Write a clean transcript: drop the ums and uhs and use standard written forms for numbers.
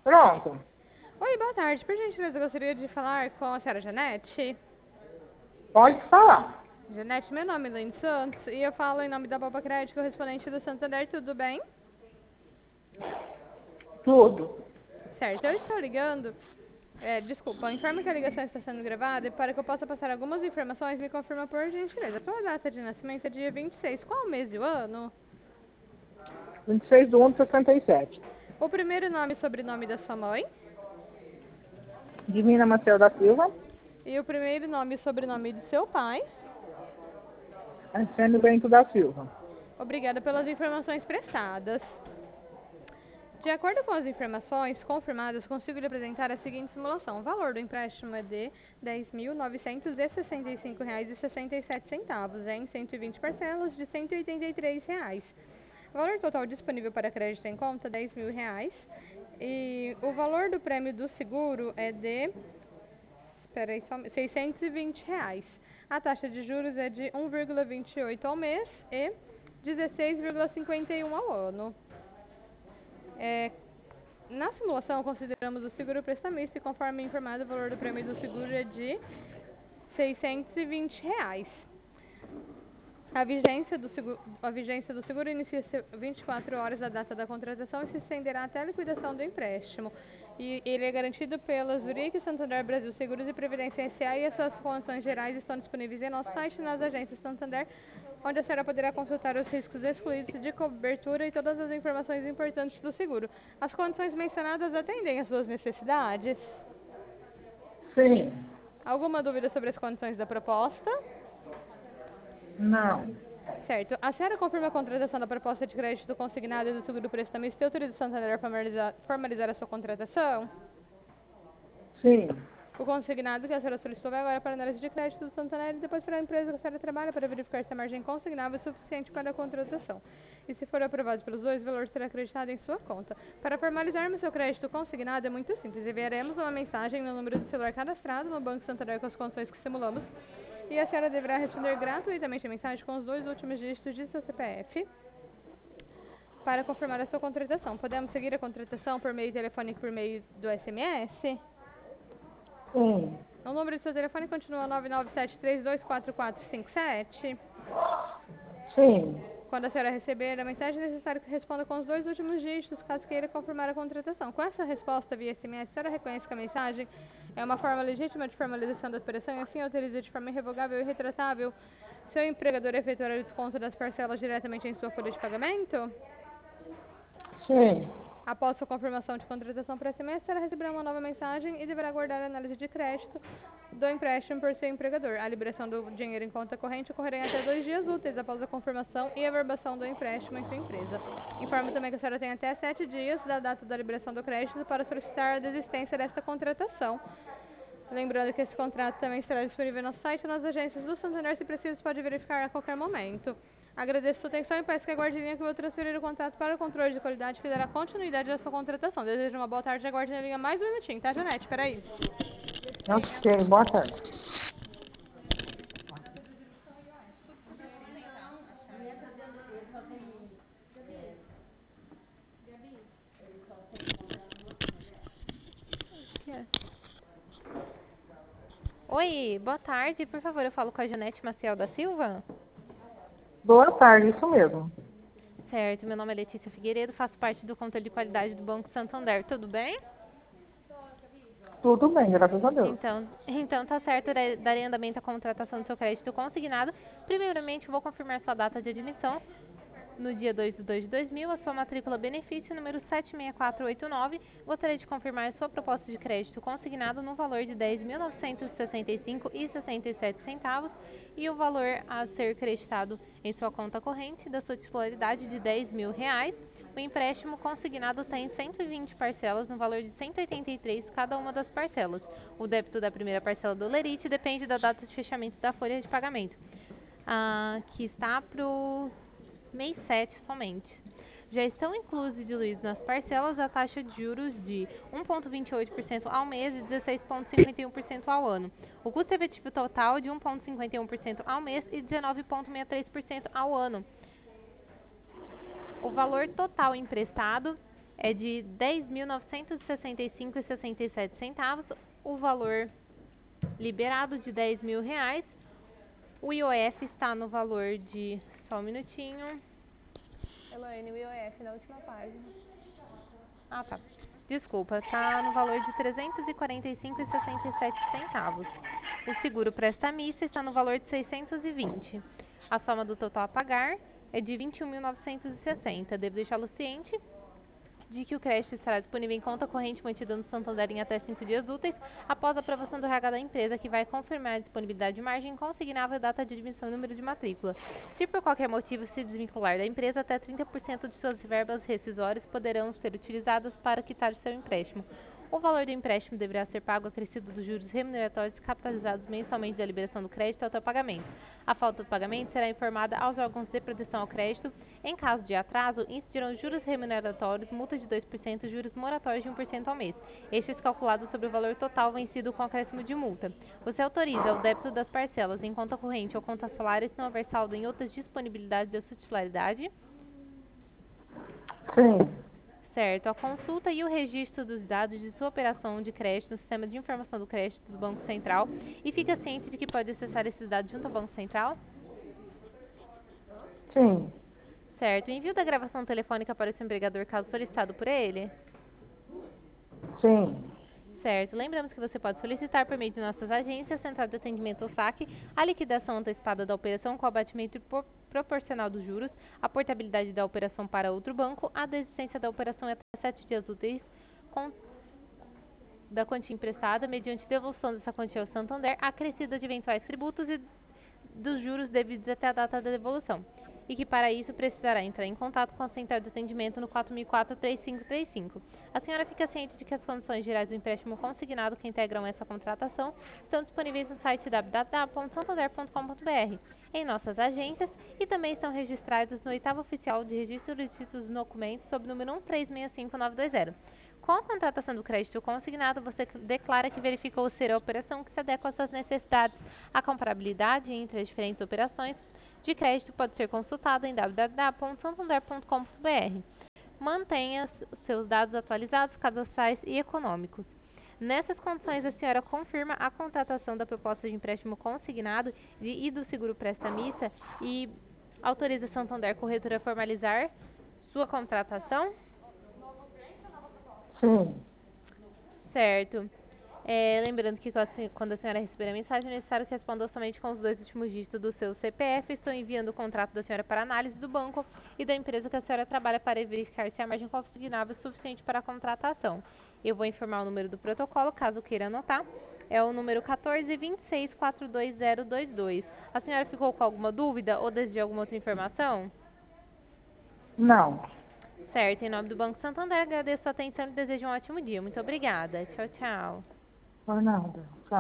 Pronto. Oi, boa tarde. Por gentileza, eu gostaria de falar com a senhora Janete. Pode falar. Janete, meu nome é Elaine Santos e eu falo em nome da Boba Crédito, correspondente do Santander, tudo bem? Tudo. Certo, eu estou ligando. Desculpa, informe que a ligação está sendo gravada e para que eu possa passar algumas informações, me confirma por gentileza. Sua data de nascimento é dia 26. Qual o mês e o ano? 26/1/67. O primeiro nome e sobrenome da sua mãe? Divina Maciel da Silva. E o primeiro nome e sobrenome do seu pai? Arsênio Bento da Silva. Obrigada pelas informações prestadas. De acordo com as informações confirmadas, consigo lhe apresentar a seguinte simulação. O valor do empréstimo é de R$ 10.965,67, em 120 parcelas de R$ 183. O valor total disponível para crédito em conta, R$ 10.000. E o valor do prêmio do seguro é de R$ 620. A taxa de juros é de 1,28 ao mês e 16,51 ao ano. Na simulação, consideramos o seguro prestamista e, conforme informado, o valor do prêmio do seguro é de R$ 620. A vigência do seguro inicia-se 24 horas da data da contratação e se estenderá até a liquidação do empréstimo. E ele é garantido pela Zurich Santander Brasil Seguros e Previdência S.A. e as suas condições gerais estão disponíveis em nosso site e nas agências Santander, onde a senhora poderá consultar os riscos excluídos de cobertura e todas as informações importantes do seguro. As condições mencionadas atendem às suas necessidades? Sim. Alguma dúvida sobre as condições da proposta? Não. Certo. A senhora confirma a contratação da proposta de crédito consignada do seguro prestamista e autoriza o Santander a formalizar a sua contratação? Sim. O consignado que a senhora solicitou vai agora para a análise de crédito do Santander e depois para a empresa que a senhora trabalha para verificar se a margem consignável é suficiente para a contratação. E se for aprovado pelos dois, o valor será acreditado em sua conta. Para formalizarmos seu crédito consignado é muito simples. Enviaremos uma mensagem no número do celular cadastrado no Banco Santander com as condições que simulamos e a senhora deverá responder gratuitamente a mensagem com os dois últimos dígitos de seu CPF para confirmar a sua contratação. Podemos seguir a contratação por meio telefônico e por meio do SMS? Sim. O número do seu telefone continua 997324457. Sim. Quando a senhora receber a mensagem, é necessário que responda com os dois últimos dígitos, caso queira confirmar a contratação. Com essa resposta via SMS, a senhora reconhece que a mensagem é uma forma legítima de formalização da operação e assim autoriza de forma irrevogável e retratável seu empregador a efetuar o desconto das parcelas diretamente em sua folha de pagamento? Sim. Após sua confirmação de contratação por SMS, a senhora receberá uma nova mensagem e deverá aguardar a análise de crédito do empréstimo por seu empregador. A liberação do dinheiro em conta corrente ocorrerá em até 2 dias úteis após a confirmação e averbação do empréstimo em sua empresa. Informo também que a senhora tem até 7 dias da data da liberação do crédito para solicitar a desistência desta contratação. Lembrando que esse contrato também estará disponível no site e nas agências do Santander, se preciso pode verificar a qualquer momento. Agradeço sua atenção e peço que aguarde em linha que eu vou transferir o contato para o controle de qualidade que dará continuidade à sua contratação. Desejo uma boa tarde e aguarde na linha mais um minutinho, tá, Janete? Peraí. Ok. Boa tarde. Oi, boa tarde. Por favor, eu falo com a Janete Maciel da Silva? Boa tarde, isso mesmo. Certo, meu nome é Letícia Figueiredo, faço parte do controle de qualidade do Banco Santander. Tudo bem? Tudo bem, graças a Deus. Então tá certo, darei andamento à contratação do seu crédito consignado. Primeiramente, vou confirmar sua data de admissão. No dia 2/2/2000, a sua matrícula benefício número 76489. Gostaria de confirmar sua proposta de crédito consignado no valor de R$ 10.965,67 e o valor a ser creditado em sua conta corrente da sua titularidade de R$ 10.000. O empréstimo consignado tem 120 parcelas no valor de 183 cada uma das parcelas. O débito da primeira parcela do Lerite depende da data de fechamento da folha de pagamento, que está para o mês 7 somente. Já estão inclusos e diluídos nas parcelas a taxa de juros de 1,28% ao mês e 16,51% ao ano. O custo efetivo total de 1,51% ao mês e 19,63% ao ano. O valor total emprestado é de R$ 10.965,67. O valor liberado de R$ 10.000. O IOF está no valor de... Só um minutinho. Elaine, o IOF na última página. Ah, tá. Desculpa, tá no valor de R$ 345,67. O seguro prestamista está no valor de 620. A soma do total a pagar é de 21.960. Devo deixá-lo ciente de que o crédito estará disponível em conta corrente mantida no Santander em até 5 dias úteis após a aprovação do RH da empresa, que vai confirmar a disponibilidade de margem consignável, data de admissão e número de matrícula. Se por qualquer motivo se desvincular da empresa, até 30% de suas verbas rescisórias poderão ser utilizadas para quitar seu empréstimo. O valor do empréstimo deverá ser pago acrescido dos juros remuneratórios capitalizados mensalmente da liberação do crédito até o pagamento. A falta do pagamento será informada aos órgãos de proteção ao crédito. Em caso de atraso, incidirão juros remuneratórios, multa de 2% e juros moratórios de 1% ao mês, estes calculados sobre o valor total vencido com acréscimo de multa. Você autoriza o débito das parcelas em conta corrente ou conta salário se não houver saldo em outras disponibilidades da sua titularidade? Sim. Certo. A consulta e o registro dos dados de sua operação de crédito no sistema de informação do crédito do Banco Central, e fica ciente de que pode acessar esses dados junto ao Banco Central? Sim. Certo. O envio da gravação telefônica para o seu empregador caso solicitado por ele? Sim. Certo. Lembramos que você pode solicitar por meio de nossas agências, Central de Atendimento ou SAC, a liquidação antecipada da operação com abatimento proporcional dos juros, a portabilidade da operação para outro banco, a desistência da operação em até 7 dias úteis da quantia emprestada, mediante devolução dessa quantia ao Santander, acrescida de eventuais tributos e dos juros devidos até a data da devolução, e que para isso precisará entrar em contato com a Central de Atendimento no 4004-3535. A senhora fica ciente de que as condições gerais do empréstimo consignado que integram essa contratação estão disponíveis no site www.santander.com.br, em nossas agências, e também estão registrados no 8º Oficial de Registro de Títulos e Documentos sob número 1365920. Com a contratação do crédito consignado, você declara que verificou ser a operação que se adequa às suas necessidades. A comparabilidade entre as diferentes operações de crédito pode ser consultada em www.santander.com.br. Mantenha seus dados atualizados, cadastrais e econômicos. Nessas condições, a senhora confirma a contratação da proposta de empréstimo consignado e do seguro prestamista e autoriza a Santander Corretora a formalizar sua contratação? Sim. Certo. Lembrando que quando a senhora receber a mensagem, é necessário que responda somente com os 2 últimos dígitos do seu CPF. Estou enviando o contrato da senhora para análise do banco e da empresa que a senhora trabalha para verificar se a margem consignável é suficiente para a contratação. Eu vou informar o número do protocolo, caso queira anotar. É o número 1426422022. A senhora ficou com alguma dúvida ou deseja alguma outra informação? Não. Certo. Em nome do Banco Santander, agradeço a atenção e desejo um ótimo dia. Muito obrigada. Tchau, tchau. Por nada. Tchau.